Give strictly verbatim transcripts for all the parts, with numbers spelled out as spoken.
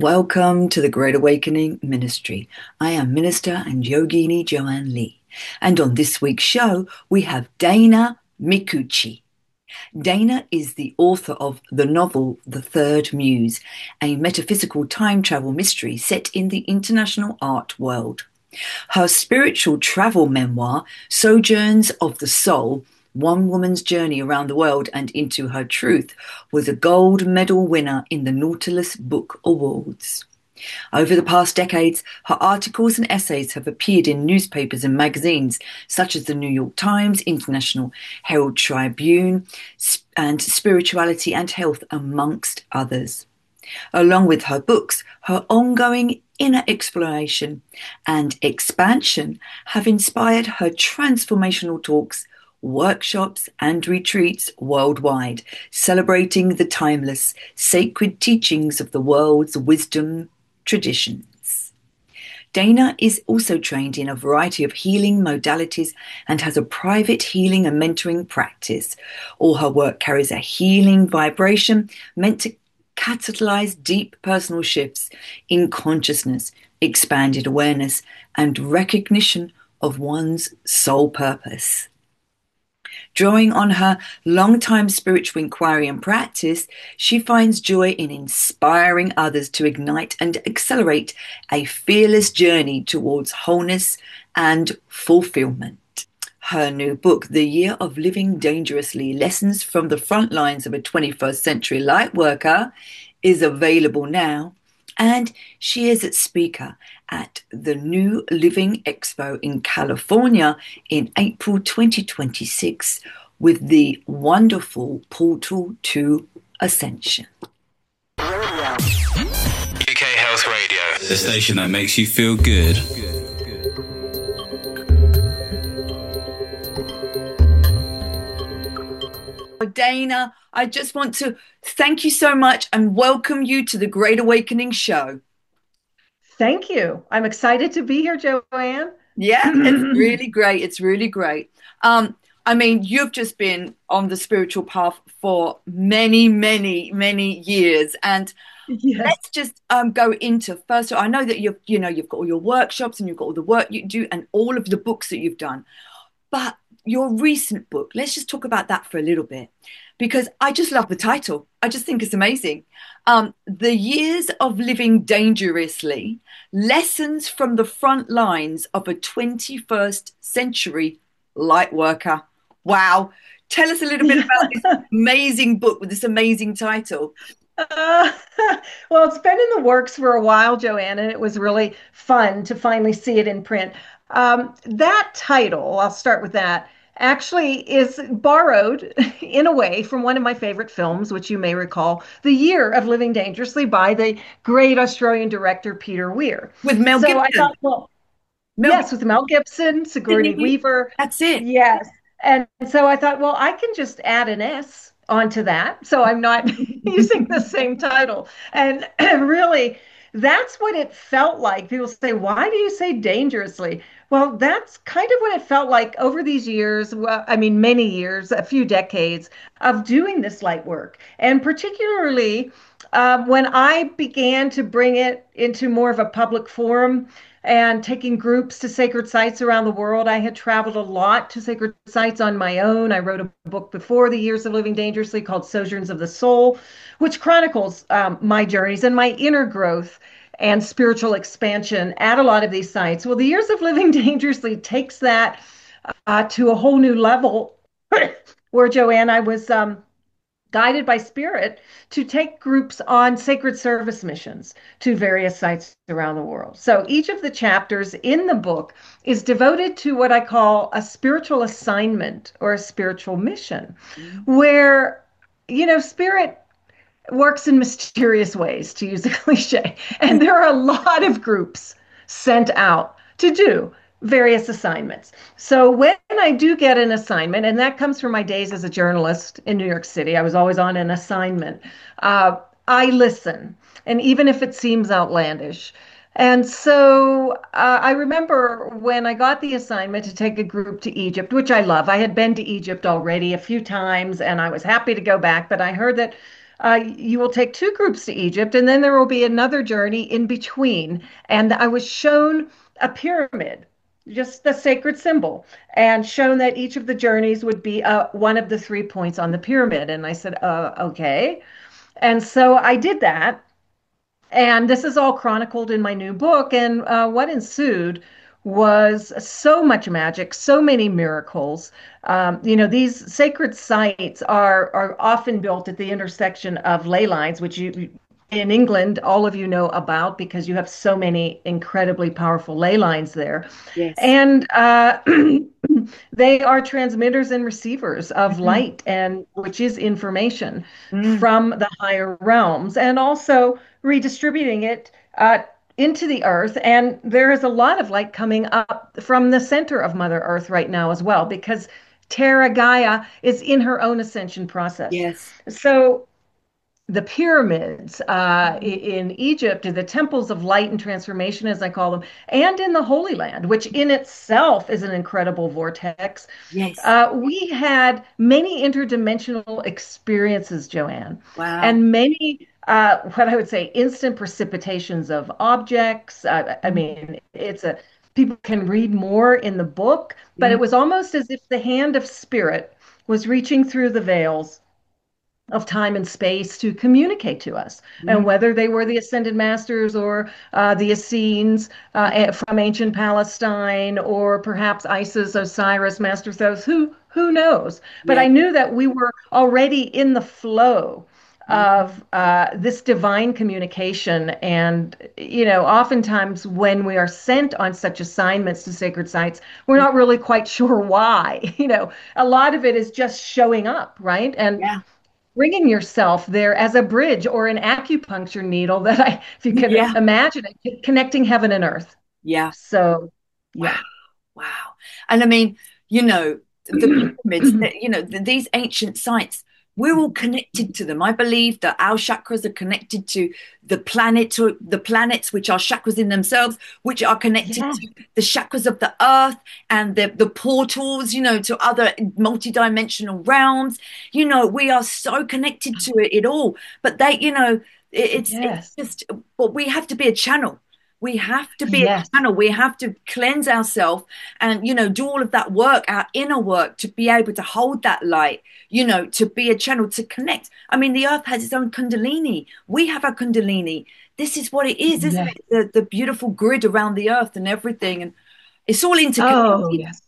Welcome to the Great Awakening Ministry. I am Minister and Yogini Joanne Lee. And on this week's show, we have Dana Micucci. Dana is the author of the novel The Third Muse, a metaphysical time travel mystery set in the international art world. Her spiritual travel memoir, Sojourns of the Soul, One Woman's Journey Around the World and Into Her Truth, was a gold medal winner in the Nautilus Book Awards. Over the past decades, her articles and essays have appeared in newspapers and magazines such as the New York Times, International Herald Tribune, and Spirituality and Health, amongst others. Along with her books, her ongoing inner exploration and expansion have inspired her transformational talks, workshops and retreats worldwide, celebrating the timeless, sacred teachings of the world's wisdom traditions. Dana is also trained in a variety of healing modalities and has a private healing and mentoring practice. All her work carries a healing vibration meant to catalyze deep personal shifts in consciousness, expanded awareness, and recognition of one's soul purpose. Drawing on her long-time spiritual inquiry and practice, she finds joy in inspiring others to ignite and accelerate a fearless journey towards wholeness and fulfillment. Her new book, The Year of Living Dangerously: Lessons from the Front Lines of a twenty-first Century Lightworker, is available now, and she is a speaker at the New Living Expo in California in April twenty twenty-six with the wonderful Portal to Ascension. U K Health Radio, the station that makes you feel good. Dana, I just want to thank you so much and welcome you to the Great Awakening Show. Thank you. I'm excited to be here, Joanne. Yeah, it's really great. It's really great. Um, I mean, you've just been on the spiritual path for many, many, many years. And yes. let's just um, go into, first of all, I know that you've, you know, you've got all your workshops and you've got all the work you do and all of the books that you've done. But your recent book, let's just talk about that for a little bit, because I just love the title. I just think it's amazing. Um, the Years of Living Dangerously: Lessons from the Front Lines of a twenty-first Century Lightworker. Wow. Tell us a little bit about this amazing book with this amazing title. Uh, well, it's been in the works for a while, Joanne, and it was really fun to finally see it in print. Um, that title, I'll start with that, actually is borrowed in a way from one of my favorite films, which you may recall, The Year of Living Dangerously by the great Australian director Peter Weir. With Mel so Gibson. I thought, well, Mel yes, with Mel Gibson, Sigourney Weaver. That's it. Yes. And so I thought, well, I can just add an S onto that, so I'm not using the same title. And really, that's what it felt like. People say, why do you say dangerously? Well, that's kind of what it felt like over these years. Well, I mean, many years, a few decades of doing this light work. And particularly uh, when I began to bring it into more of a public forum and taking groups to sacred sites around the world. I had traveled a lot to sacred sites on my own. I wrote a book before The Years of Living Dangerously called Sojourns of the Soul, which chronicles um, my journeys and my inner growth and spiritual expansion at a lot of these sites. Well, The Years of Living Dangerously takes that uh, to a whole new level where, Joanne, I was um, guided by Spirit to take groups on sacred service missions to various sites around the world. So each of the chapters in the book is devoted to what I call a spiritual assignment or a spiritual mission, mm-hmm. where, you know, Spirit works in mysterious ways, to use a cliche. And there are a lot of groups sent out to do various assignments. So when I do get an assignment, and that comes from my days as a journalist in New York City, I was always on an assignment, uh, I listen. And even if it seems outlandish. And so uh, I remember when I got the assignment to take a group to Egypt, which I love. I had been to Egypt already a few times, and I was happy to go back. But I heard that uh, you will take two groups to Egypt, and then there will be another journey in between. And I was shown a pyramid, just the sacred symbol, and shown that each of the journeys would be uh, one of the three points on the pyramid. And I said, uh, okay. And so I did that. And this is all chronicled in my new book. And uh, what ensued was so much magic, so many miracles. Um, you know, these sacred sites are are often built at the intersection of ley lines, which you in England, all of you know about because you have so many incredibly powerful ley lines there. Yes. And uh, they are transmitters and receivers of Mhm. light, and which is information Mm. from the higher realms, and also redistributing it uh, into the earth. And there is a lot of light coming up from the center of Mother Earth right now as well, because Terra Gaia is in her own ascension process. Yes. So the pyramids uh, Mhm. in Egypt, the temples of light and transformation, as I call them, and in the Holy Land, which in itself is an incredible vortex. Yes. Uh, we had many interdimensional experiences, Joanne, Wow. and many, uh, what I would say, instant precipitations of objects. Uh, I Mm. mean, it's a people can read more in the book, but Mm. it was almost as if the hand of spirit was reaching through the veils of time and space to communicate to us. Mm. And whether they were the ascended masters or uh, the Essenes uh, from ancient Palestine, or perhaps Isis, Osiris, Master Thoth, who who knows? But Yeah. I knew that we were already in the flow Mm. of uh, this divine communication. And, you know, oftentimes when we are sent on such assignments to sacred sites, we're not really quite sure why. You know, a lot of it is just showing up, right? And Yeah. bringing yourself there as a bridge or an acupuncture needle that I, if you can Yeah. imagine it, connecting heaven and earth. Yeah. So, Wow. yeah. Wow. And I mean, you know, the pyramids, the- you know, the, these ancient sites, we're all connected to them. I believe that our chakras are connected to the planet, to the planets, which are chakras in themselves, which are connected Yeah. to the chakras of the earth and the, the portals, you know, to other multidimensional realms. You know, we are so connected to it, it all. But they, you know, it, it's it's Yes. just, but we have to be a channel. We have to be a Yes. channel. We have to cleanse ourselves and, you know, do all of that work, our inner work, to be able to hold that light, you know, to be a channel, to connect. I mean, the earth has its own Kundalini. We have our Kundalini. This is what it is, isn't Yes. it? The, the beautiful grid around the earth and everything. And it's all Oh, interconnected. yes.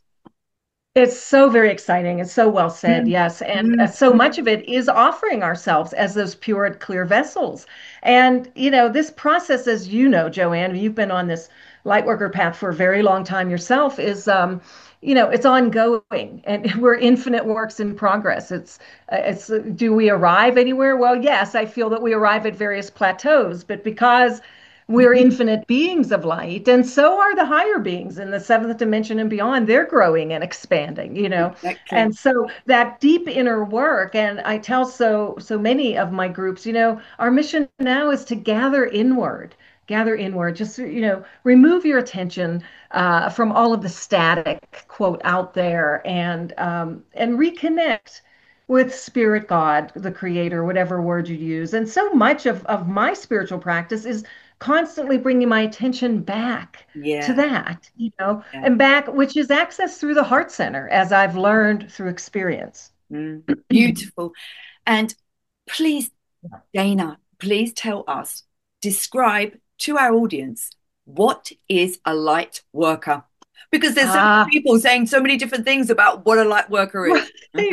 It's so very exciting. It's so well said. Mm, Yes. And uh, mm, so much of it is offering ourselves as those pure, clear vessels. And, you know, this process, as you know, Joanne, you've been on this light worker path for a very long time yourself, is, um, you know, it's ongoing and we're infinite works in progress. It's, uh, it's, do we arrive anywhere? Well, yes, I feel that we arrive at various plateaus, but because we're infinite beings of light, and so are the higher beings in the seventh dimension and beyond. They're growing and expanding, you know. exactly. And so that deep inner work, and I tell so so many of my groups, you know, our mission now is to gather inward, gather inward. Just you know, remove your attention uh, from all of the static quote out there, and um, and reconnect with spirit god, the creator, whatever word you use. And so much of, of my spiritual practice is constantly bringing my attention back to Yeah. that, you know, Yeah. and back, which is access through the heart center, as I've learned through experience. Mm, beautiful. And please, Dana, please tell us, describe to our audience, what is a light worker? Because there's so many Ah, people saying so many different things about what a light worker is. right,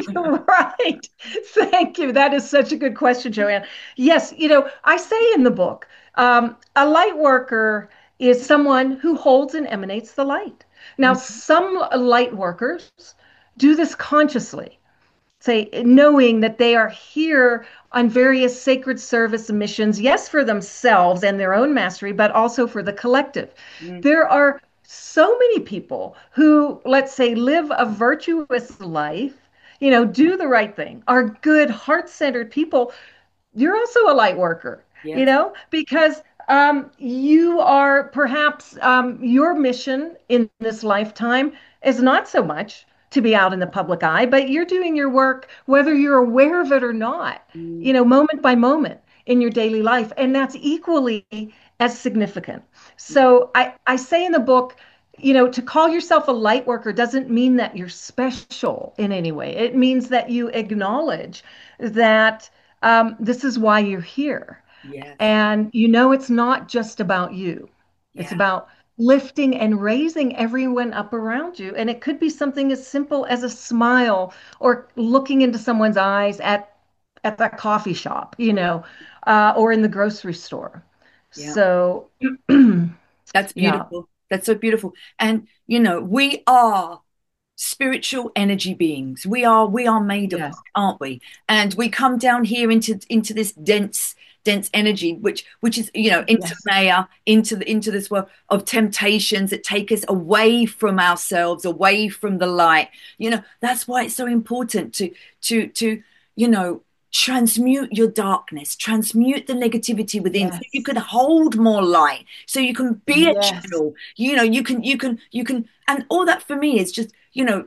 right. Thank you. That is such a good question, Joanne. Yes, you know, I say in the book, um, a light worker is someone who holds and emanates the light. Now, some light workers do this consciously, say, knowing that they are here on various sacred service missions, yes, for themselves and their own mastery, but also for the collective. Mm, There are so many people who, let's say, live a virtuous life, you know, do the right thing, are good, heart centered people. You're also a light worker, you yes. know, because um, you are perhaps um, your mission in this lifetime is not so much to be out in the public eye, but you're doing your work whether you're aware of it or not, Mm. you know, moment by moment in your daily life. And that's equally as significant. So I, I say in the book, you know, to call yourself a light worker doesn't mean that you're special in any way. It means that you acknowledge that um, this is why you're here. Yes. And you know, it's not just about you. It's Yeah. about lifting and raising everyone up around you. And it could be something as simple as a smile or looking into someone's eyes at at that coffee shop, you know, uh, or in the grocery store. Yeah. So, That's yeah, beautiful. That's so beautiful. And you know, we are spiritual energy beings. We are we are made of light, yes, aren't we? And we come down here into into this dense dense energy, which which is, you know, into yes, Maya, into the into this world of temptations that take us away from ourselves, away from the light. You know, that's why it's so important to to to, you know, transmute your darkness, transmute the negativity within, so you yes, can hold more light, so you can be a yes, channel. You know, you can you can you can, and all that for me is just, you know,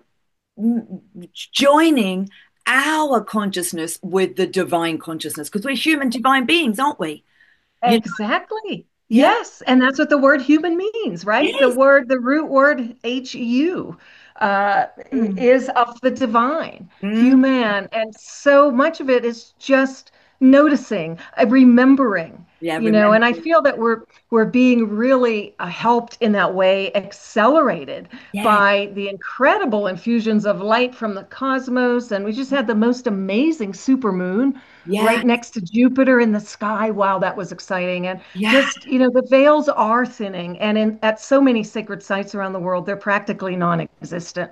joining our consciousness with the divine consciousness, because we're human divine beings, aren't we? You know, exactly. yeah, Yes. And that's what the word human means, right? The yes. word, the root word H U uh, Mm. is of the divine, Mm. human. And so much of it is just noticing, uh, remembering, Yeah, you know, remember. and I feel that we're we're being really uh, helped in that way, accelerated Yeah, by the incredible infusions of light from the cosmos. And we just had the most amazing supermoon yeah, right next to Jupiter in the sky. Wow, that was exciting. And yeah, just, you know, the veils are thinning. And in, at so many sacred sites around the world, they're practically non-existent.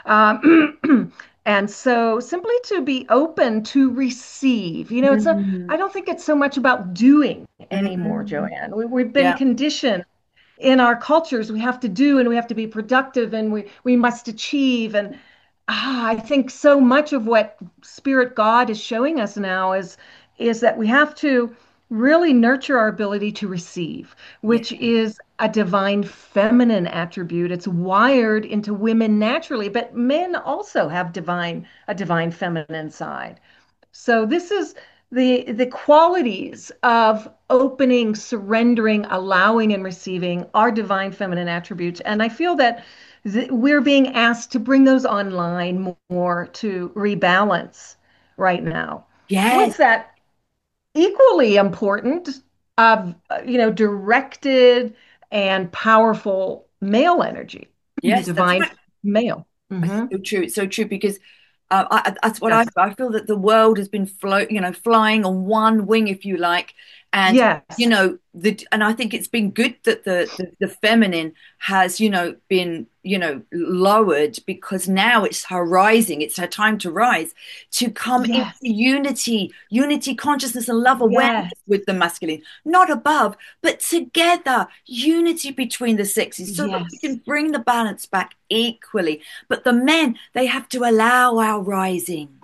Um, and so simply to be open to receive, you know, it's a, mm, I don't think it's so much about doing anymore, mm, Joanne. We, we've been yeah, conditioned in our cultures. We have to do and we have to be productive and we, we must achieve. And ah, I think so much of what Spirit God is showing us now is is that we have to really nurture our ability to receive, yeah, which is a divine feminine attribute. It's wired into women naturally, but men also have divine a divine feminine side. So this is the the qualities of opening, surrendering, allowing, and receiving are divine feminine attributes. And I feel that th we're being asked to bring those online more to rebalance right now. yes, With that equally important of uh, you know directed and powerful male energy, yes, that's divine right. male. It's Hmm. so true, so true, because uh, I, that's what I Yes. feel. I feel that the world has been float, you know, flying on one wing, if you like, and you Yes. know the, and I think it's been good that the, the the feminine has, you know, been, you know, lowered, because now it's her rising. It's her time to rise, to come into Yes. unity, unity, consciousness, and love awareness Yes. with the masculine, not above, but together, unity between the sexes, so that we Yes. can bring the balance back equally. But the men, they have to allow our rising.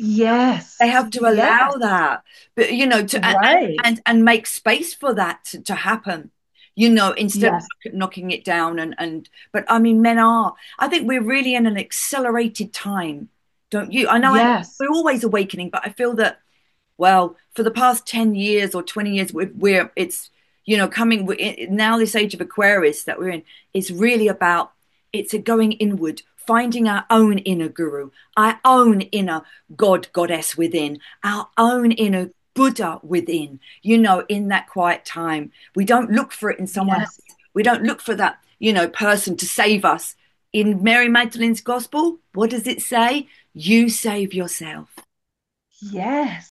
They Yes. have to allow Yes. that, but you know, to and Right. and and make space for that to, to happen. You know, instead of Yes. knocking it down, and and but I mean, men are. I think we're really in an accelerated time, don't you? I know I, Yes. we're always awakening, but I feel that, well, for the past ten years or twenty years, we're, we're it's, you know, coming we're now, this age of Aquarius that we're in is really about, it's a going inward, finding our own inner guru, our own inner god, goddess within, our own inner Buddha within, you know, in that quiet time. We don't look for it in someone Yes. else. We don't look for that, you know, person to save us. In Mary Magdalene's gospel, what does it say? You save yourself. Yes.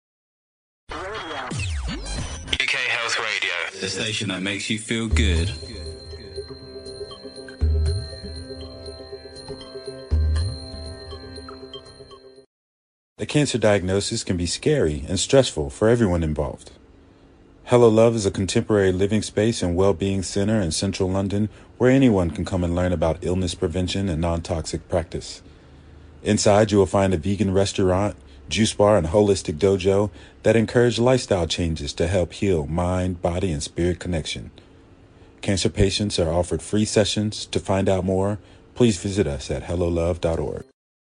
U K Health Radio, the station that makes you feel good. A cancer diagnosis can be scary and stressful for everyone involved. Hello Love is a contemporary living space and well-being center in central London where anyone can come and learn about illness prevention and non-toxic practice. Inside, you will find a vegan restaurant, juice bar, and holistic dojo that encourage lifestyle changes to help heal mind, body, and spirit connection. Cancer patients are offered free sessions. To find out more, please visit us at hello love dot org.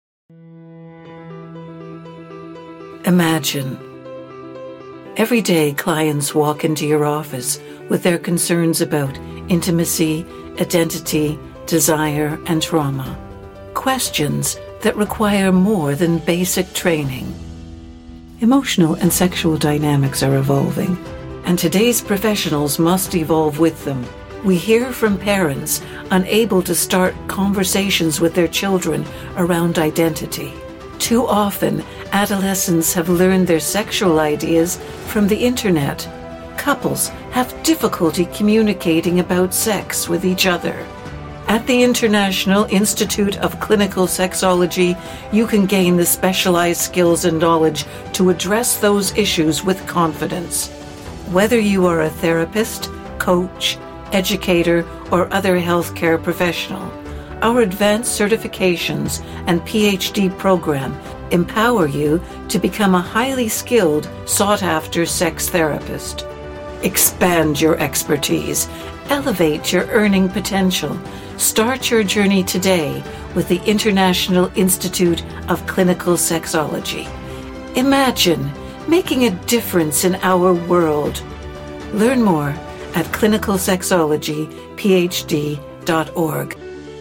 Imagine. Every day, clients walk into your office with their concerns about intimacy, identity, desire, and trauma. Questions that require more than basic training. Emotional and sexual dynamics are evolving, and today's professionals must evolve with them. We hear from parents unable to start conversations with their children around identity. Too often, adolescents have learned their sexual ideas from the internet. Couples have difficulty communicating about sex with each other. At the International Institute of Clinical Sexology, you can gain the specialized skills and knowledge to address those issues with confidence. Whether you are a therapist, coach, educator, or other healthcare professional, our advanced certifications and P H D program empower you to become a highly skilled, sought-after sex therapist. Expand your expertise. Elevate your earning potential. Start your journey today with the International Institute of Clinical Sexology. Imagine making a difference in our world. Learn more at clinical sexology p h d dot org.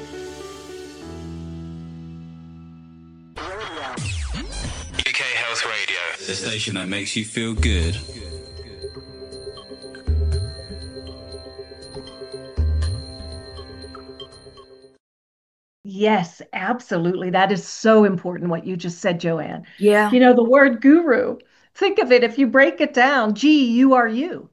U K Health Radio, the station that makes you feel good. Yes, absolutely. That is so important what you just said, Joanne. Yeah. You know, the word guru, think of it, if you break it down, G, you are you.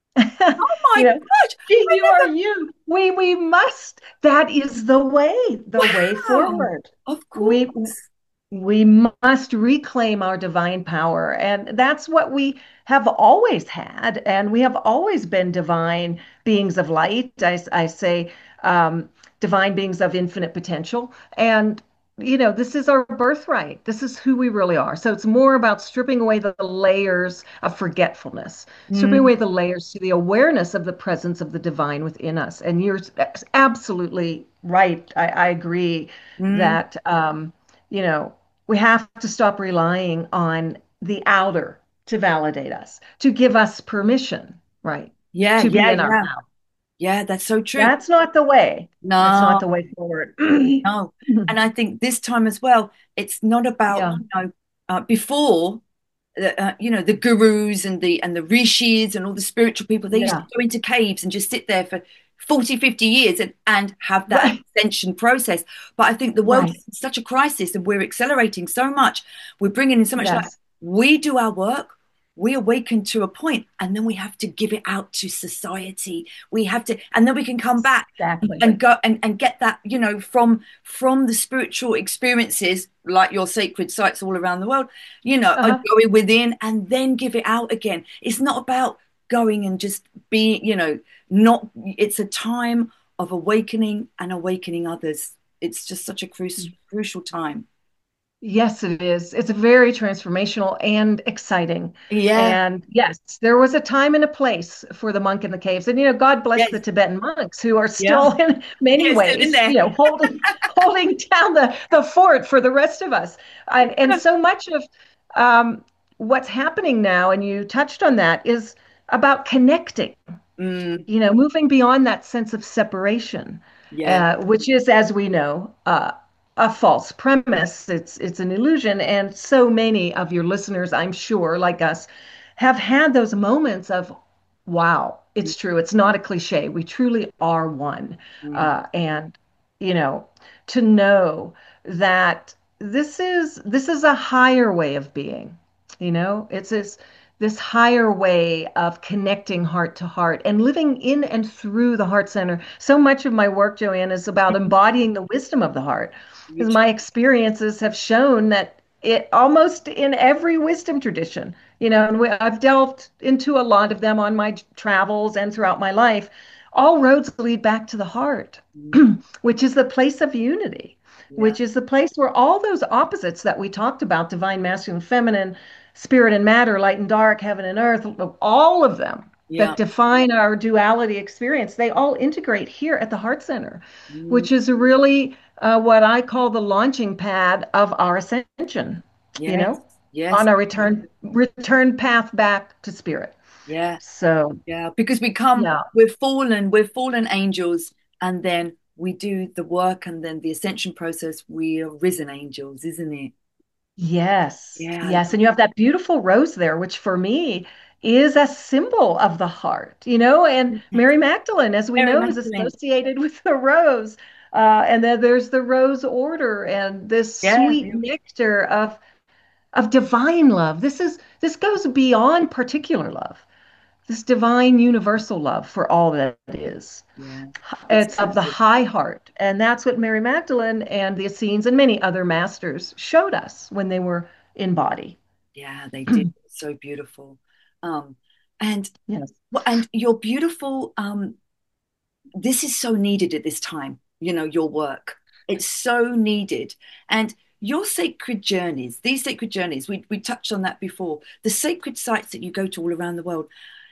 Oh my You know, gosh. G, I you are never, you. We we must. That is the way, the way wow. forward. Of We course. we must reclaim our divine power. And that's what we have always had. And we have always been divine beings of light. I, I say um, divine beings of infinite potential. And, you know, this is our birthright. This is who we really are. So it's more about stripping away the layers of forgetfulness, stripping Mm, away the layers to the awareness of the presence of the divine within us. And you're absolutely right. I, I agree mm. that, um, you know, we have to stop relying on the outer to validate us, to give us permission, right, Yeah, to be yeah, in our yeah. power. Yeah, that's so true. That's not the way. That's not No, the way forward. no. And I think this time as well, it's not about, Yeah, you know, uh, before, uh, uh, you know, the gurus and the and the rishis and all the spiritual people, they used to yeah, go into caves and just sit there for forty, fifty years and, and have that right, ascension process. But I think the world right. is in such a crisis and we're accelerating so much. We're bringing in so much light. Yes, We do our work, we awaken to a point, and then we have to give it out to society. We have to, and then we can come back exactly. and go and, and get that, you know, from from the spiritual experiences like your sacred sites all around the world, you know, and Uh-huh. going within and then give it out again. It's not about going and just being, you know, not, it's a time of awakening and awakening others. It's just such a cru crucial time. Yes, it is. It's very transformational and exciting. Yeah. And yes, there was a time and a place for the monk in the caves. And you know, God bless the Yes. Tibetan monks who are Yeah. still in many Yeah, still in ways, there. you know, holding holding down the the fort for the rest of us. And and Yeah. so much of um, what's happening now, and you touched on that, is about connecting, Mm, you know, moving beyond that sense of separation, yeah. uh, which is, as we know, uh, a false premise. It's it's an illusion, and so many of your listeners, I'm sure, like us, have had those moments of, "Wow, it's true. It's not a cliche. We truly are one." Mm, Uh, and you know, to know that this is this is a higher way of being. You know, it's this this higher way of connecting heart to heart and living in and through the heart center. So much of my work, Joanne, is about embodying the wisdom of the heart, because which- my experiences have shown that it almost in every wisdom tradition, you know, and we, I've delved into a lot of them on my travels and throughout my life. All roads lead back to the heart, mm, which is the place of unity, yeah. which is the place where all those opposites that we talked about, divine, masculine, feminine, spirit and matter, light and dark, heaven and earth, all of them Yeah. that define our duality experience, they all integrate here at the heart center, Mm, which is really uh, what I call the launching pad of our ascension, you yes. know? Yes. on our return return path back to spirit. Yeah. So Yeah. Because we come, yeah. we're fallen, we're fallen angels, and then we do the work, and then the ascension process, we are risen angels, isn't it? Yes, Yeah. yes. And you have that beautiful rose there, which for me is a symbol of the heart, you know, and Mary Magdalene, as we Mary know, is Magdalene. associated with the rose. Uh, and then there's the rose order and this Yeah. sweet nectar of of divine love. This is this goes beyond particular love, this divine universal love for all that it is. Yeah. It's It's so of the good. high heart. And that's what Mary Magdalene and the Essenes and many other masters showed us when they were in body. Yeah, they did. It's so beautiful. Um, and Yes. well, and you're beautiful. Um, this is so needed at this time, you know, your work. It's so needed. And your sacred journeys, these sacred journeys, we, we touched on that before, the sacred sites that you go to all around the world,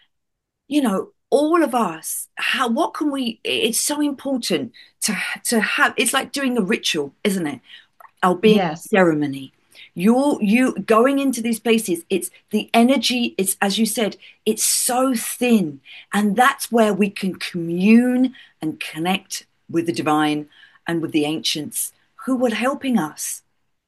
you know, all of us, how, what can we, it's so important to, to have, it's like doing a ritual, isn't it? Albeit Yes. ceremony. You're you going into these places, it's the energy, it's as you said, it's so thin. And that's where we can commune and connect with the divine and with the ancients who were helping us.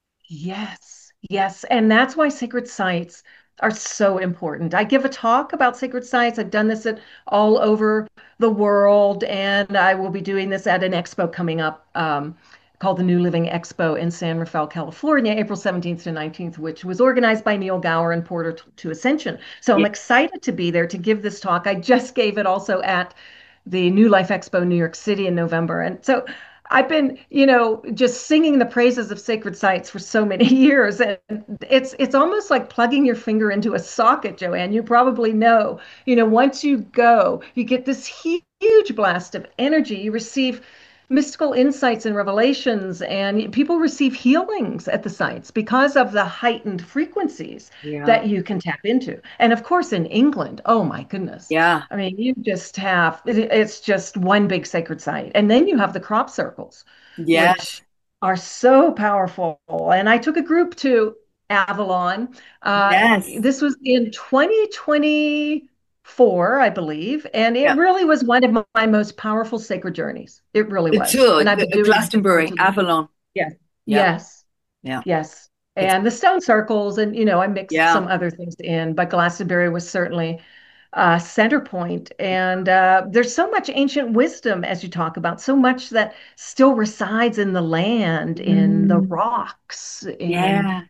Yes. Yes. And that's why sacred sites are so important. I give a talk about sacred sites. I've done this at all over the world, and I will be doing this at an expo coming up um, called the New Living Expo in San Rafael, California, April seventeenth to nineteenth, which was organized by Neil Gower and Porter to, to Ascension. So I'm Yeah. excited to be there to give this talk. I just gave it also at the New Life Expo, New York City in November. And so I've been, you know, just singing the praises of sacred sites for so many years. And it's it's almost like plugging your finger into a socket, Joanne. You probably know, you know, once you go, you get this huge blast of energy. You receive mystical insights and revelations, and people receive healings at the sites because of the heightened frequencies Yeah. that you can tap into. And of course, in England, oh my goodness. Yeah. I mean, you just have, it's just one big sacred site. And then you have the crop circles, Yeah. which are so powerful. And I took a group to Avalon. Uh, Yes. this was in twenty twenty-four, I believe. And it Yeah. really was one of my most powerful sacred journeys. It really The was. tour, And I've the, been the doing it Glastonbury, until this. Avalon. Yes. Yeah. Yes. Yeah. Yes. It's And the stone circles, and, you know, I mixed yeah. some other things in, but Glastonbury was certainly uh, center point. And uh, there's so much ancient wisdom, as you talk about, so much that still resides in the land, in the Mm, rocks, in yeah.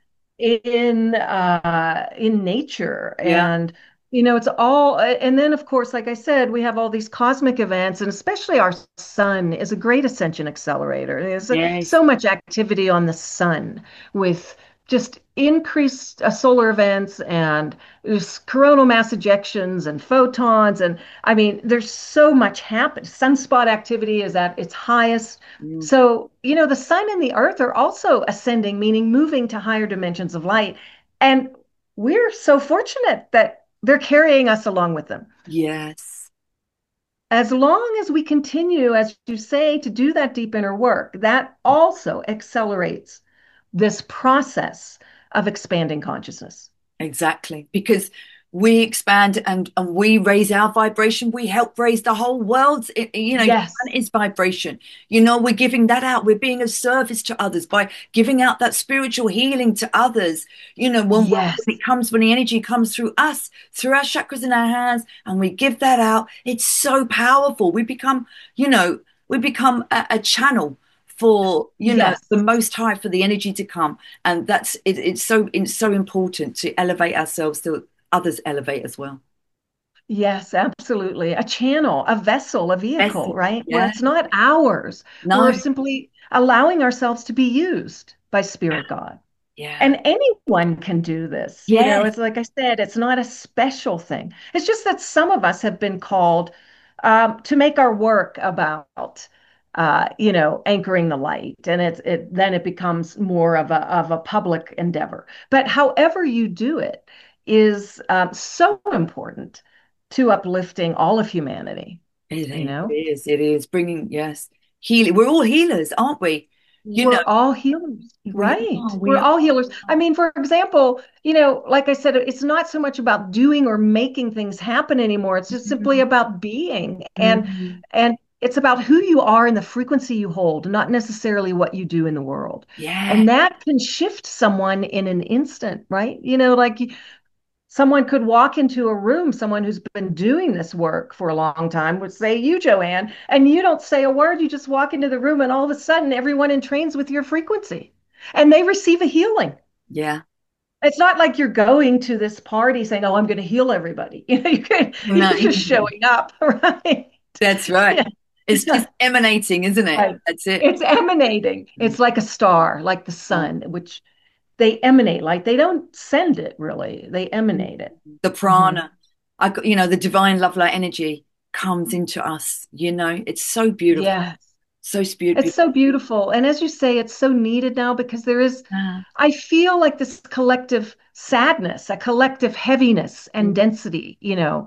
in uh, in nature, Yeah. and you know it's all. And then, of course, like I said, we have all these cosmic events, and especially our sun is a great ascension accelerator. There's a- Yes. so much activity on the sun with just increased uh, solar events and there's coronal mass ejections and photons. And I mean, there's so much happening. Sunspot activity is at its highest. Mm, So, you know, the sun and the earth are also ascending, meaning moving to higher dimensions of light. And we're so fortunate that they're carrying us along with them. yes. As long as we continue, as you say, to do that deep inner work, that also accelerates this process of expanding consciousness. Exactly. Because we expand and, and we raise our vibration, we help raise the whole world's, i- you know, Yes, planet's vibration. You know, we're giving that out. We're being of service to others by giving out that spiritual healing to others. You know, when, when yes, it comes, when the energy comes through us, through our chakras in our hands, and we give that out, it's so powerful. We become, you know, we become a, a channel for, you know, yes. the most high, for the energy to come. And that's it, it's so it's so important to elevate ourselves so others elevate as well. Yes, absolutely. A channel, a vessel, a vehicle, Vessel. right? Where Yeah. it's not ours. No. We're simply allowing ourselves to be used by Spirit God. Yeah. And anyone can do this. You know, Yes. it's like I said, it's not a special thing. It's just that some of us have been called um, to make our work about, uh, you know, anchoring the light, and it it then it becomes more of a of a public endeavor. But however you do it is um, so important to uplifting all of humanity. It You is. It know. is. It is bringing, yes, healing. We're all healers, aren't we? You know, we're all healers, we right? are, we We're are. all healers. I mean, for example, you know, like I said, it's not so much about doing or making things happen anymore. It's just simply about being. And Mm, and it's about who you are and the frequency you hold, not necessarily what you do in the world. yeah, And that can shift someone in an instant, right? You know, like someone could walk into a room, someone who's been doing this work for a long time would say, you, Joanne, and you don't say a word. You just walk into the room, and all of a sudden, everyone entrains with your frequency and they receive a healing. yeah. It's not like you're going to this party saying, oh, I'm going to heal everybody. You know, you could, No, you're just showing up, right? that's right. Yeah. It's just emanating, isn't it? Right. That's it. It's emanating. It's like a star, like the sun, which they emanate, like they don't send it really, they emanate it. The Mhm. prana, I got, you know, the divine love light energy comes into us. You know, it's so beautiful, Yes. so beautiful. It's so beautiful. And as you say, it's so needed now because there is, I feel like this collective sadness, a collective heaviness and density, you know,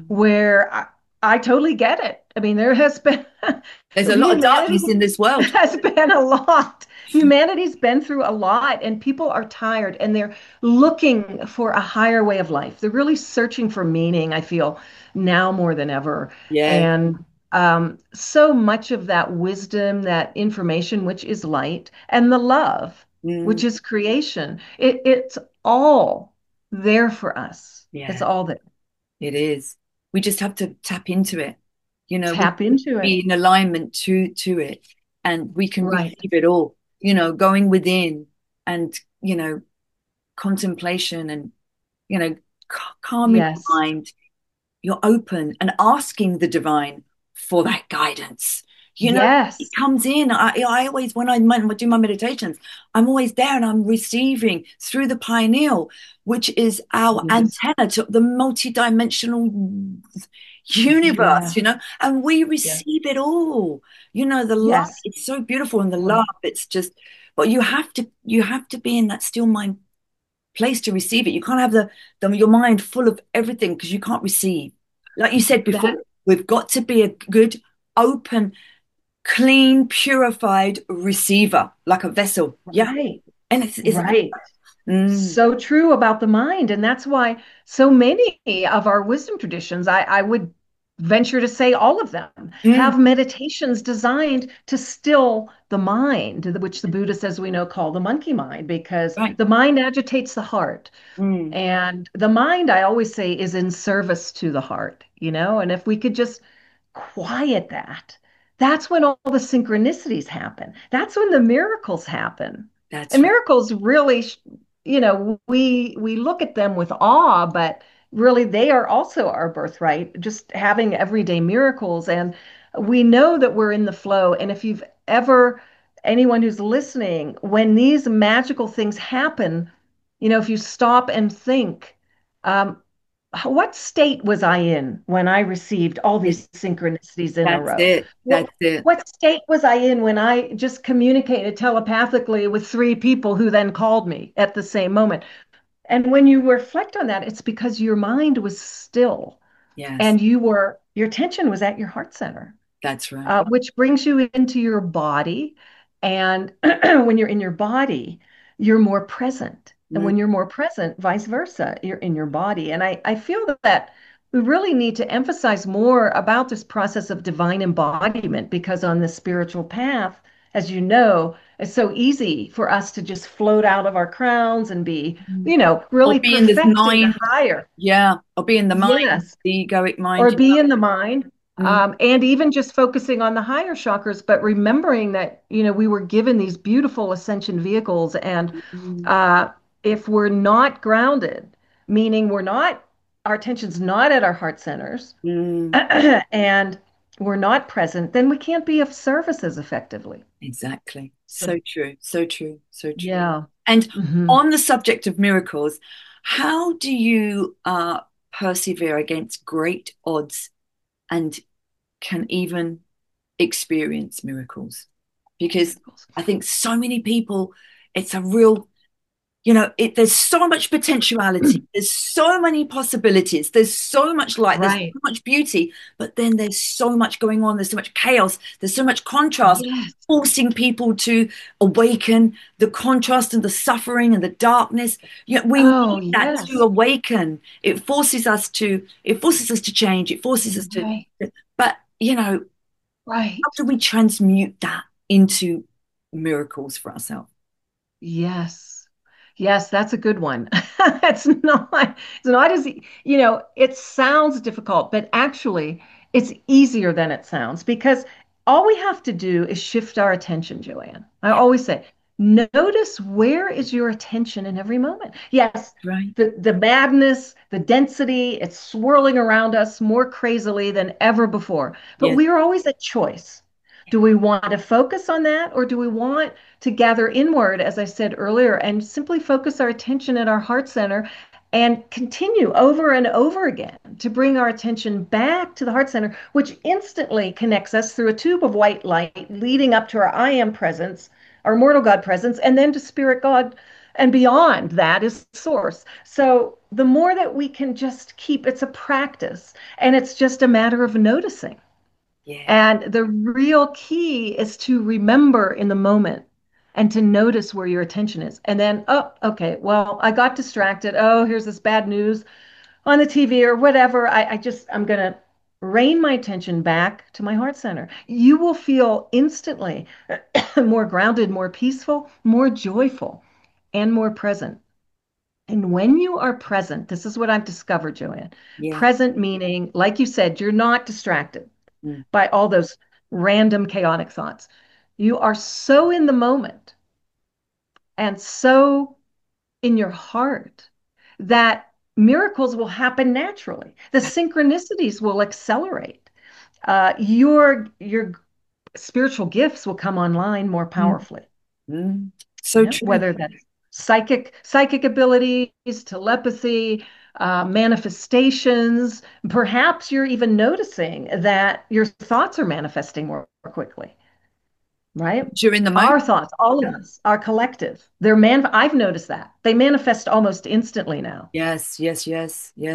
where I, I totally get it. I mean, there has been, There's a lot of humanity darkness in this world. has been a lot. Humanity's been through a lot, and people are tired and they're looking for a higher way of life. They're really searching for meaning, I feel, now more than ever. Yeah. And um, so much of that wisdom, that information, which is light, and the love, Mm, which is creation, it, it's all there for us. It's yeah, all there. it is. We just have to tap into it. You know, we Tap into it. be in alignment to to it, and we can Right. receive it all. You know, going within and, you know, contemplation and, you know, ca- calming the Yes. mind. You're open and asking the divine for that guidance. You know, it Yes. comes in. I, I always, when I do my meditations, I'm always there and I'm receiving through the pineal, which is our Yes. antenna to the multidimensional universe, Yeah. you know, and we Yeah. receive it all. You know, the light, Yes. it's so beautiful, and the Right. love, it's just, but you have to, you have to be in that still mind place to receive it. You can't have the, the your mind full of everything because you can't receive. Like you said before, That we've got to be a good, open, clean, purified receiver, like a vessel. Yeah. right. And it's, it's Right. mm, So true about the mind. And that's why so many of our wisdom traditions, I, I would venture to say all of them, mm, have meditations designed to still the mind, which the Buddhists, as we know, call the monkey mind, because right. the mind agitates the heart. Mm, And the mind, I always say, is in service to the heart, you know? And if we could just quiet that, that's when all the synchronicities happen. That's when the miracles happen. that's And right. miracles really, you know, we we look at them with awe, but really they are also our birthright, just having everyday miracles. And we know that we're in the flow. And if you've ever, anyone who's listening, when these magical things happen, you know, if you stop and think, um, what state was I in when I received all It- these synchronicities in a That's row? it. What, That's it. what state was I in when I just communicated telepathically with three people who then called me at the same moment? And when you reflect on that, it's because your mind was still Yes, and you were, your attention was at your heart center, that's right. uh, which brings you into your body. And when you're in your body, you're more present. And Mm, when you're more present, vice versa, you're in your body. And I, I feel that we really need to emphasize more about this process of divine embodiment because on the spiritual path, as you know, it's so easy for us to just float out of our crowns and be, mm. you know, Or really be in this perfecting the mind. higher. Yeah. Or be in the mind, Yes, the egoic mind. or be in the mind, Mm, um, and even just focusing on the higher chakras, but remembering that, you know, we were given these beautiful ascension vehicles. And mm, uh, if we're not grounded, meaning we're not, our attention's not at our heart centers, mm. and we're not present, then we can't be of service as effectively. Exactly. So, So true. So true. So true. yeah. And Hmm. on the subject of miracles, how do you uh, persevere against great odds and can even experience miracles? Because I think so many people, it's a real, you know, it, there's so much potentiality. There's so many possibilities. There's so much light. There's Right. so much beauty. But then there's so much going on. There's so much chaos. There's so much contrast, Yes. forcing people to awaken the contrast and the suffering and the darkness. You know, we Oh, need that yes. to awaken. It forces us to, it forces us to change. It forces us to, Right. but, you know, Right. how do we transmute that into miracles for ourselves? Yes. Yes, that's a good one. It's not, it's not as, e- you know, it sounds difficult, but actually it's easier than it sounds because all we have to do is shift our attention, Joanne. I Yeah. always say, notice where is your attention in every moment. Yes, Right. the, the madness, the density, it's swirling around us more crazily than ever before. But Yes. we are always at choice. Do we want to focus on that or do we want to gather inward, as I said earlier, and simply focus our attention at our heart center and continue over and over again to bring our attention back to the heart center, which instantly connects us through a tube of white light leading up to our I am presence, our mortal God presence, and then to spirit God. And beyond that is source. So the more that we can just keep, it's a practice and it's just a matter of noticing. Yeah. And the real key is to remember in the moment and to notice where your attention is. And then, oh, okay, well, I got distracted. Oh, here's this bad news on the T V or whatever. I, I just, I'm going to rein my attention back to my heart center. You will feel instantly more grounded, more peaceful, more joyful, and more present. And when you are present, this is what I've discovered, Joanne. Yeah. Present meaning, like you said, you're not distracted Mm. by all those random chaotic thoughts. You are so in the moment and so in your heart that miracles will happen naturally. The synchronicities will accelerate. Uh, your your spiritual gifts will come online more powerfully. Mm. So Yeah, true. whether that's psychic psychic abilities, telepathy, uh, manifestations. Perhaps you're even noticing that your thoughts are manifesting more quickly, right? During the Our moment. thoughts, all of us, our collective, they're man. I've noticed that they manifest almost instantly now. Yes, yes, yes, yes.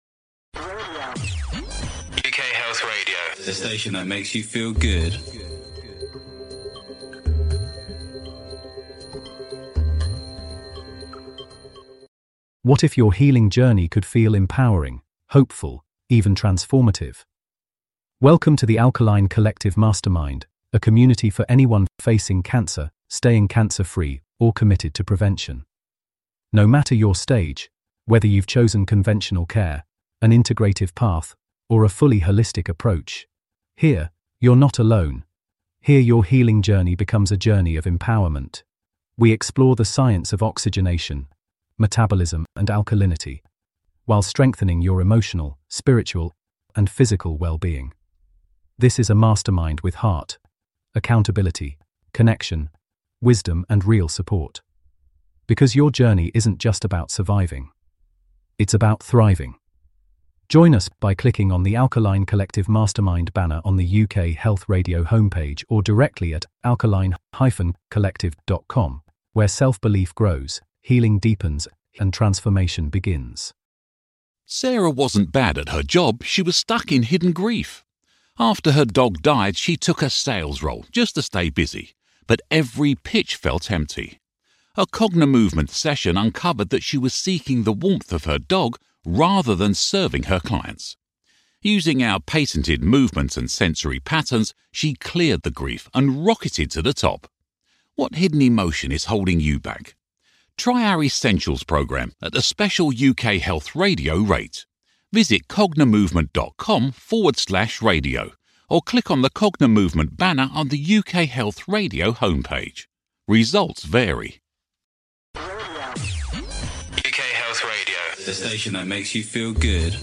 U K Health Radio, the station that makes you feel good. What if your healing journey could feel empowering, hopeful, even transformative? Welcome to the Alkaline Collective Mastermind, a community for anyone facing cancer, staying cancer-free, or committed to prevention. No matter your stage, whether you've chosen conventional care, an integrative path, or a fully holistic approach, here, you're not alone. Here your healing journey becomes a journey of empowerment. We explore the science of oxygenation, metabolism, and alkalinity, while strengthening your emotional, spiritual, and physical well-being. This is a mastermind with heart, accountability, connection, wisdom, and real support. Because your journey isn't just about surviving. It's about thriving. Join us by clicking on the Alkaline Collective Mastermind banner on the U K Health Radio homepage or directly at alkaline dash collective dot com, where self-belief grows, healing deepens, and transformation begins. Sarah wasn't bad at her job, she was stuck in hidden grief. After her dog died, she took a sales role just to stay busy, but every pitch felt empty. A Cognimovement session uncovered that she was seeking the warmth of her dog rather than serving her clients. Using our patented movements and sensory patterns, she cleared the grief and rocketed to the top. What hidden emotion is holding you back? Try our Essentials program at a special U K Health Radio rate. Visit cognimovement.com forward slash radio or click on the Cognimovement banner on the U K Health Radio homepage. Results vary. U K Health Radio, the station that makes you feel good.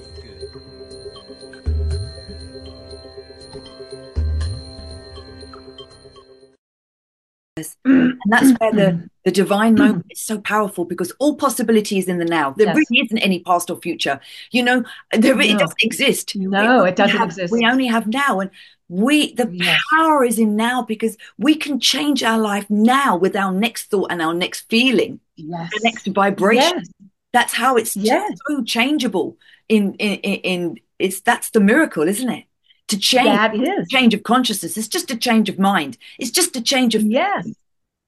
And that's where the, the divine moment is so powerful, because all possibility is in the now. There Yes. really isn't any past or future. You know, there, it No. doesn't exist. No, We it doesn't have- exist. We only have now. And we, the Yes. power is in now, because we can change our life now with our next thought and our next feeling. the next Yes. vibration. Yes. That's how it's just Yes. so changeable in in in, in it's that's the miracle, isn't it? To change, That is. change of consciousness. It's just a change of mind. It's just a change of Yes. feeling.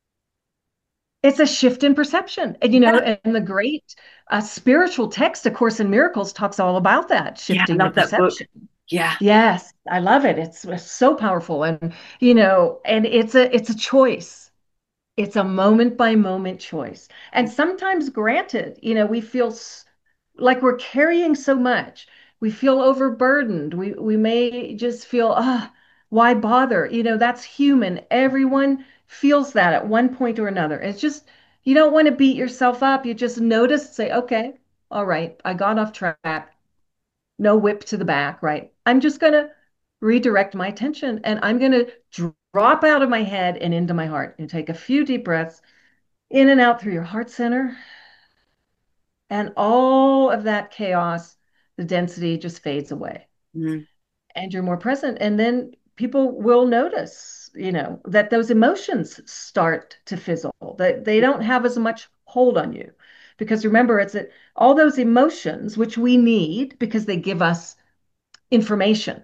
It's a shift in perception. And, you know, Yeah, and the great uh, spiritual text, A Course in Miracles, talks all about that, yeah, I shifting your love that book. perception. Yeah. Yes, I love it. It's, it's so powerful. And, you know, and it's a it's a choice. It's a moment by moment choice. And sometimes, granted, you know, we feel s- like we're carrying so much. We feel overburdened. We we may just feel, ah, why bother? You know, that's human. Everyone feels that at one point or another. It's just you don't want to beat yourself up. You just notice, say, okay, all right, I got off track. No whip to the back, right? I'm just gonna redirect my attention and I'm gonna drop out of my head and into my heart and take a few deep breaths in and out through your heart center, and all of that chaos, the density just fades away, Mm, and you're more present. And then people will notice, you know, that those emotions start to fizzle, that they don't have as much hold on you. Because remember, it's that all those emotions, which we need because they give us information,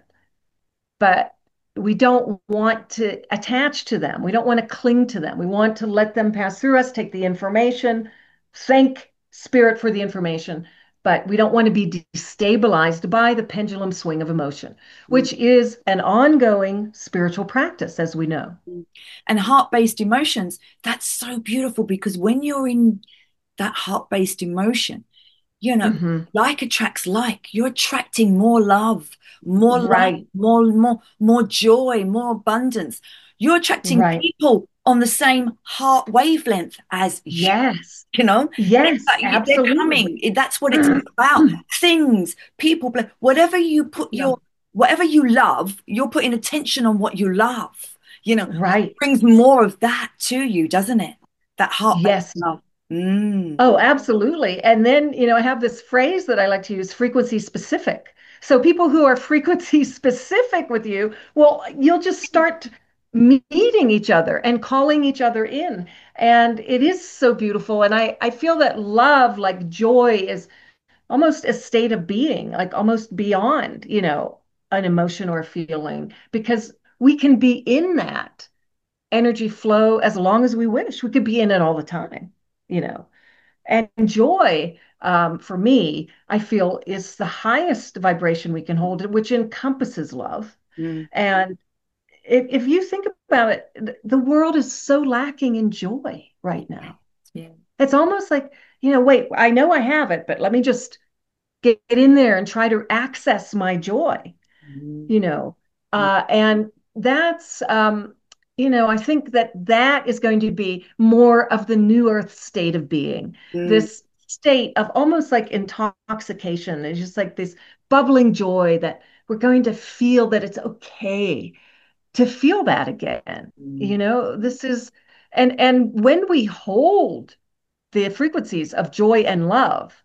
but we don't want to attach to them. We don't want to cling to them. We want to let them pass through us, take the information, thank spirit for the information, but we don't want to be destabilized by the pendulum swing of emotion, mm, which is an ongoing spiritual practice, as we know. mm. And heart-based emotions, that's so beautiful because when you're in that heart-based emotion, you know, Hmm. like attracts like. You're attracting more love, more light, Right, more, more, more joy, more abundance. You're attracting right. people on the same heart wavelength as you, Yes, you know. It's yes, like you- they're absolutely. coming. That's what it's about. Things, people, pla- whatever you put Yeah, your, whatever you love, you're putting attention on what you love. You know, right. brings more of that to you, doesn't it? That heart-based Yes. love. Mm. Oh, absolutely. And then, you know, I have this phrase that I like to use, frequency specific. So people who are frequency specific with you, well, you'll just start meeting each other and calling each other in. And it is so beautiful. And I, I feel that love, like joy, is almost a state of being, like almost beyond, you know, an emotion or a feeling, because we can be in that energy flow as long as we wish. We could be in it all the time, you know. And joy, um, for me, I feel is the highest vibration we can hold, which encompasses love. Mm. And if, if you think about it, the world is so lacking in joy right now. Yeah. It's almost like, you know, wait, I know I have it, but let me just get in there and try to access my joy, Mm. you know. Uh, and that's, um, you know, I think that that is going to be more of the new earth state of being, Mm. this state of almost like intoxication. It's just like this bubbling joy that we're going to feel that it's okay to feel that again. You Mm. know, this is, and and when we hold the frequencies of joy and love,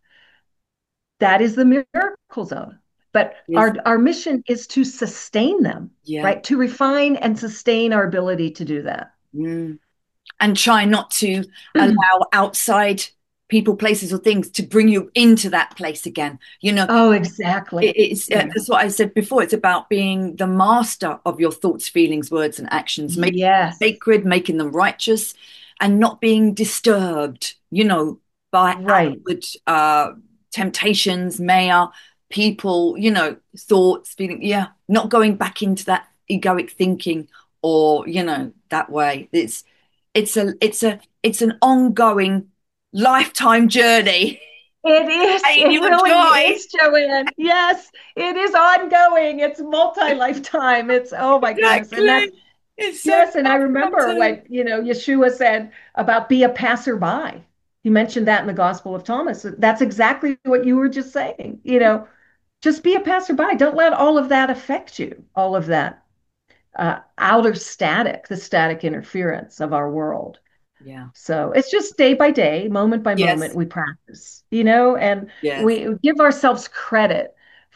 that is the miracle zone. But Yes. our our mission is to sustain them, Yeah. right? To refine and sustain our ability to do that. Mm. And try not to allow outside people, places, or things to bring you into that place again. You know, Oh, it, exactly. it's uh, Yeah. that's what I said before. It's about being the master of your thoughts, feelings, words, and actions, making them Yes. sacred, making them righteous, and not being disturbed. You know, by Right. outward uh, temptations, maya, people. You know, thoughts, feeling. Yeah, not going back into that egoic thinking, or you know, that way. It's it's a it's a it's an ongoing lifetime journey. It is. Ain't It you a really joy? is, Joanne. Yes, it is ongoing. It's multi-lifetime. It's, oh my goodness. And Exactly. that's, It's so yes. And I powerful, I'm remember telling you. what, you know, Yeshua said about be a passerby. He mentioned that in the Gospel of Thomas. That's exactly what you were just saying. You know, just be a passerby. Don't let all of that affect you, all of that uh, outer static, the static interference of our world. Yeah. So it's just day by day, moment by moment, Yes. we practice, you know, and Yes. we give ourselves credit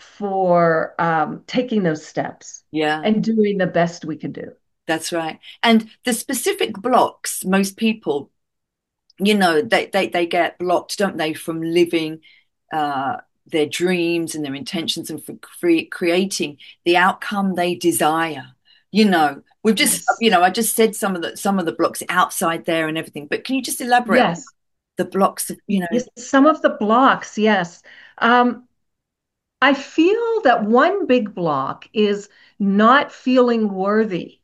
for um, taking those steps Yeah. and doing the best we can do. That's right. And the specific blocks, most people you know, they, they, they get blocked, don't they, from living uh, their dreams and their intentions and for cre- creating the outcome they desire. You know, we've just, Yes. you know, I just said some of the some of the blocks outside there and everything, but can you just elaborate on Yes. the blocks of, you know? Yes. Some of the blocks, yes. Um, I feel that one big block is not feeling worthy,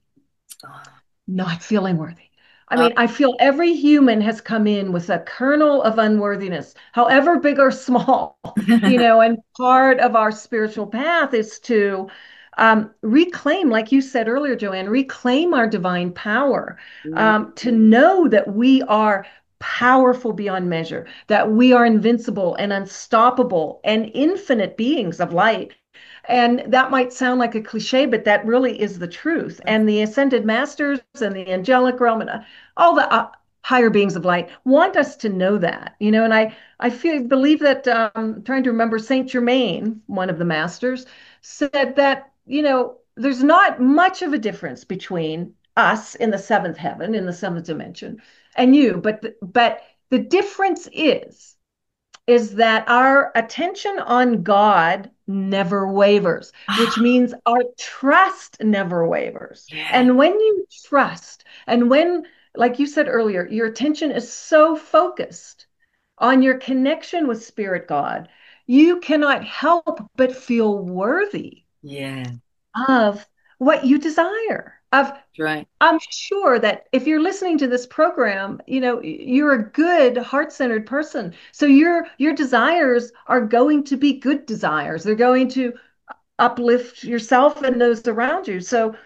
not feeling worthy. I Uh, mean, I feel every human has come in with a kernel of unworthiness, however big or small, you know, and part of our spiritual path is to um, reclaim, like you said earlier, Joanne, reclaim our divine power, um, to know that we are powerful beyond measure, that we are invincible and unstoppable and infinite beings of light. And that might sound like a cliche, but that really is the truth. And the ascended masters and the angelic realm and uh, all the uh, higher beings of light want us to know that, you know. And I, I feel believe that um, trying to remember Saint Germain, one of the masters, said that, you know, there's not much of a difference between us in the seventh heaven, in the seventh dimension, and you, but but the difference is is that our attention on God never wavers, which means our trust never wavers. yeah, And when you trust, and when, like you said earlier, your attention is so focused on your connection with Spirit God, you cannot help but feel worthy yeah, of what you desire, of right. I'm sure that if you're listening to this program, you know, you're a good heart-centered person. So your your desires are going to be good desires. They're going to uplift yourself and those around you. So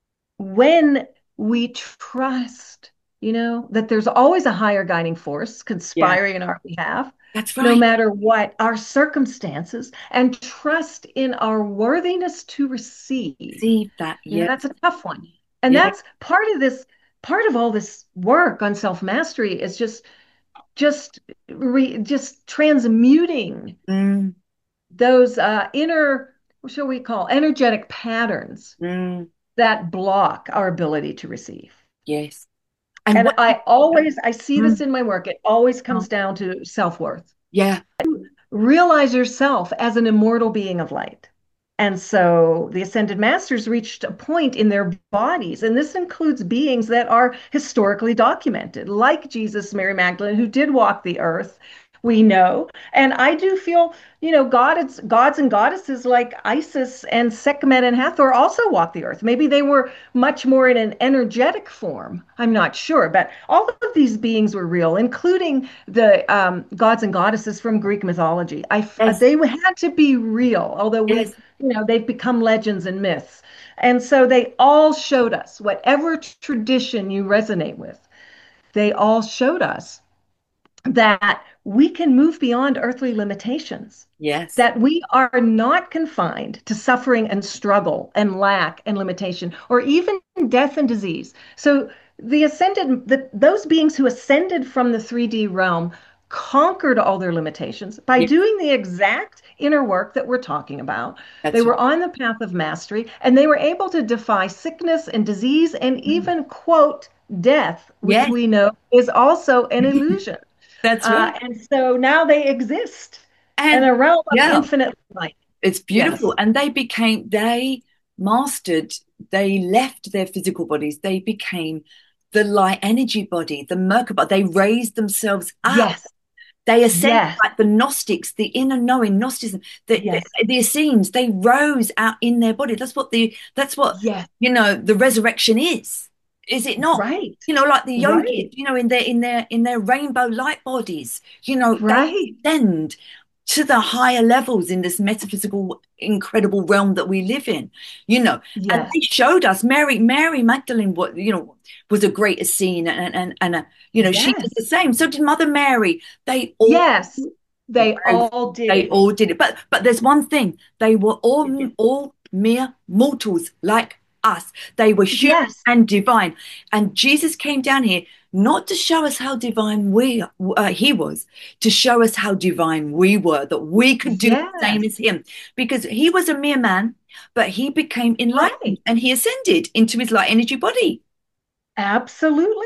when we trust, you know, that there's always a higher guiding force Yeah, conspiring in our behalf, that's no right. matter what our circumstances, and trust in our worthiness to receive. See that? You know, Yeah, that's a tough one. And yeah. that's part of this, part of all this work on self-mastery is just just re, just transmuting Mm, those uh, inner, what shall we call, energetic patterns mm, that block our ability to receive. yes. And And what? I always, I see this Mm, in my work. It always oh, comes down to self-worth. yeah, Realize yourself as an immortal being of light. And so the ascended masters reached a point in their bodies, and this includes beings that are historically documented, like Jesus, Mary Magdalene, who did walk the earth, we know. And I do feel, you know, gods, gods and goddesses like Isis and Sekhmet and Hathor also walked the earth. Maybe they were much more in an energetic form. I'm not sure, but all of these beings were real, including the um, gods and goddesses from Greek mythology. I, yes, they had to be real, although we've, yes, you know, they've become legends and myths. And so they all showed us, whatever tradition you resonate with, they all showed us that we can move beyond earthly limitations, yes, that we are not confined to suffering and struggle and lack and limitation, or even death and disease. So the ascended, the, those beings who ascended from the three D realm conquered all their limitations by yes. doing the exact inner work that we're talking about. They That's right. were on the path of mastery, and they were able to defy sickness and disease and Mm, even, quote, death, which yes, we know is also an illusion. that's Uh, right. and so now they exist in And a realm of yeah, infinite light. it's Yes. beautiful. And they became, they mastered, they left their physical bodies, they became the light energy body, the Merkaba. They raised themselves up. Yes. They ascended Yes. like the Gnostics, the inner knowing, Gnosticism, the, the, Yes. the Essenes, they rose out in their body. That's what the, that's what, Yes. you know, the resurrection is. Is it not? Right. You know, like the yogis, Right. you know, in their in their in their rainbow light bodies, you know, they Right. ascend to the higher levels in this metaphysical, incredible realm that we live in, you know. And Yes. they showed us Mary, Mary Magdalene, what you know, was a great Essene, and and and a, you know, she did the Yes. same. So did Mother Mary. They all Yes. They all they did. all did it. But but there's one thing: they were all all mere mortals like us. They were human Yes. and divine. And Jesus came down here not to show us how divine we uh, he was, to show us how divine we were, that we could do the same Yes. as him, because he was a mere man, but he became enlightened Right. and he ascended into his light energy body. Absolutely.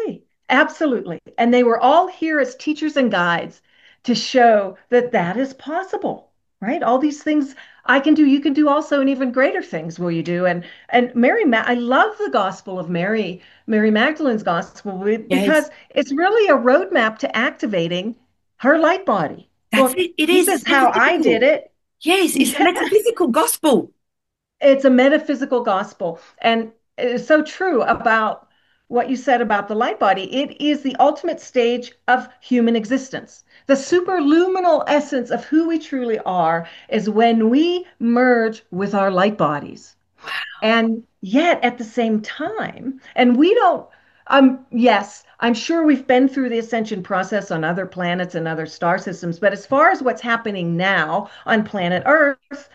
Absolutely. And they were all here as teachers and guides to show that that is possible, right? All these things I can do, you can do also, and even greater things will you do. And and Mary, Ma I love the Gospel of Mary, Mary Magdalene's Gospel, Yes, because it's really a roadmap to activating her light body. that's Well, it. It this is. is It's how I did metaphysical. it. Yes, it's a Yes. metaphysical gospel. It's a metaphysical gospel. And it is so true about what you said about the light body. It is the ultimate stage of human existence. The superluminal essence of who we truly are is when we merge with our light bodies. And yet at the same time, and we don't, um, yes, I'm sure we've been through the ascension process on other planets and other star systems, but as far as what's happening now on planet Earth,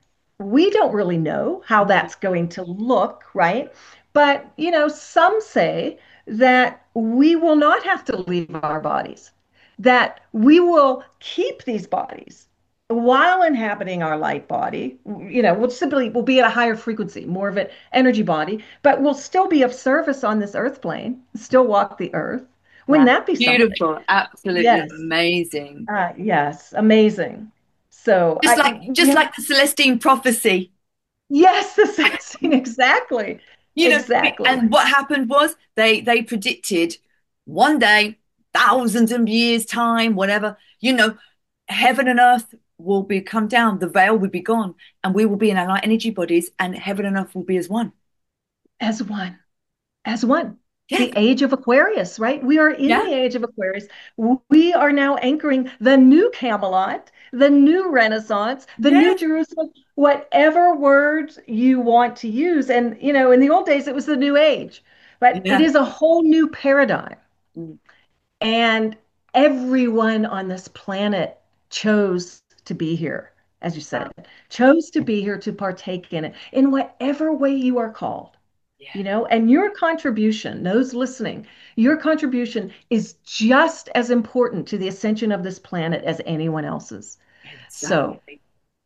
we don't really know how that's going to look, right? But, you know, some say that we will not have to leave our bodies, that we will keep these bodies while inhabiting our light body. You know, we'll simply we'll be at a higher frequency, more of an energy body, but we'll still be of service on this earth plane, still walk the earth. Wouldn't Wow. that be something? Beautiful. Absolutely Yes. amazing. Uh, yes, amazing. So Just like I, just yeah, like the Celestine prophecy. yes, the sexing, exactly. You know, Exactly. and what happened was they they predicted one day, thousands of years time, whatever, you know, heaven and earth will be come down, the veil will be gone, and we will be in our light energy bodies, and heaven and earth will be as one. As one, as one. Yeah, The age of Aquarius, right? We are in yeah, the age of Aquarius. We are now anchoring the new Camelot, the new Renaissance, the new yeah, Jerusalem, whatever words you want to use. And, you know, in the old days, it was the new age, but it yeah. is a whole new paradigm. Mm. And everyone on this planet chose to be here, as you Wow. said, chose to be here to partake in it in whatever way you are called, Yeah, you know, and your contribution, those listening, your contribution is just as important to the ascension of this planet as anyone else's. So, exactly.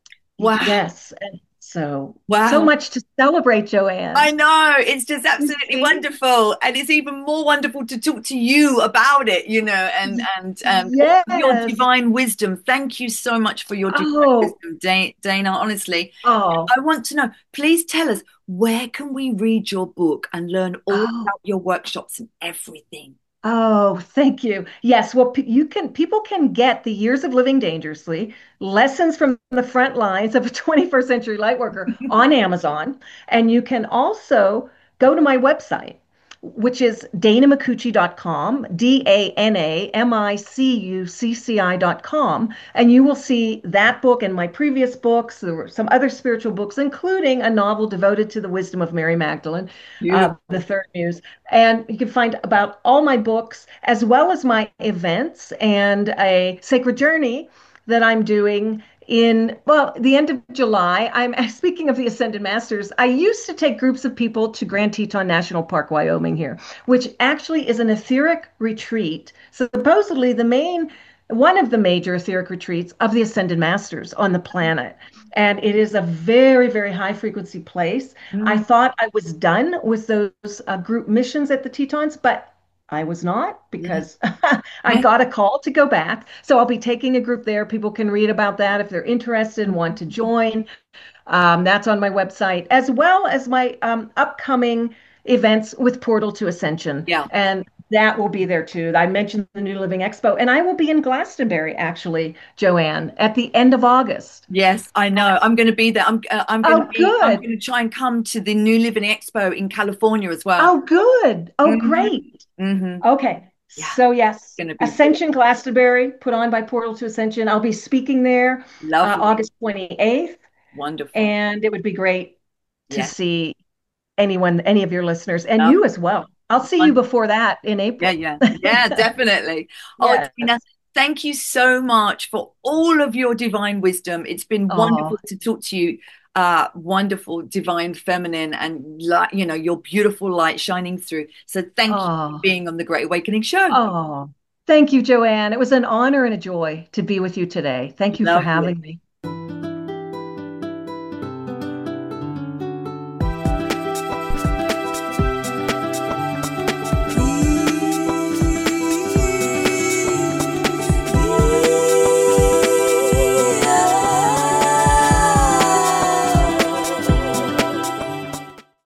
Wow. yes. And so, so Wow. much to celebrate, I Joanne. know, it's just You absolutely see? wonderful, and it's even more wonderful to talk to you about it, you know, and and um, all of your Yes. divine wisdom. Thank you so much for your divine Oh, wisdom, Da- Dana. Honestly, oh, I want to know. Please tell us, where can we read your book and learn all oh. about your workshops and everything? Oh, thank you. Yes, well, p- you can people can get the Years of Living Dangerously, lessons from the front lines of a twenty-first century light worker on Amazon, and you can also go to my website, which is dana micucci dot com, D A N A M I C U C C I dot com, and you will see that book and my previous books. There were some other spiritual books, including a novel devoted to the wisdom of Mary Magdalene, uh, Beautiful. the third muse. And you can find about all my books as well as my events and a sacred journey that I'm doing in, well, the end of July. I'm speaking of the Ascended Masters. I used to take groups of people to Grand Teton National Park, Wyoming here, which actually is an etheric retreat. So supposedly the main one of the major etheric retreats of the Ascended Masters on the planet. And it is a very, very high frequency place. I Mm, thought I was done with those uh, group missions at the Tetons, but I was not yeah, because I yeah. got a call to go back. So I'll be taking a group there. People can read about that if they're interested and want to join. Um, that's on my website, as well as my um, upcoming events with Portal to Ascension. Yeah. And that will be there too. I mentioned the New Living Expo, and I will be in Glastonbury, actually, Joanne, at the end of August. Yes, I know. I'm going to be there. I'm uh, I'm going to Oh, be. I'm good. going to try and come to the New Living Expo in California as well. Oh, good. Oh, Hmm. great. Hmm. Okay. Yeah, So, yes, going to be Ascension Glastonbury, put on by Portal to Ascension. I'll be speaking there uh, lovely, August twenty-eighth, wonderful. and it would be great to Yeah, see anyone, any of your listeners, and love. you as well. I'll see you Won- before that in Yeah, April. yeah, yeah, definitely. Oh, Yes. Tina, thank you so much for all of your divine wisdom. It's been Oh, wonderful to talk to you. Uh, wonderful, divine, feminine, and light, you know, your beautiful light shining through. So thank you for oh, being on the Great Awakening Show. oh. Thank you, Joanne. It was an honor and a joy to be with you today. Thank you for having Lovely. me.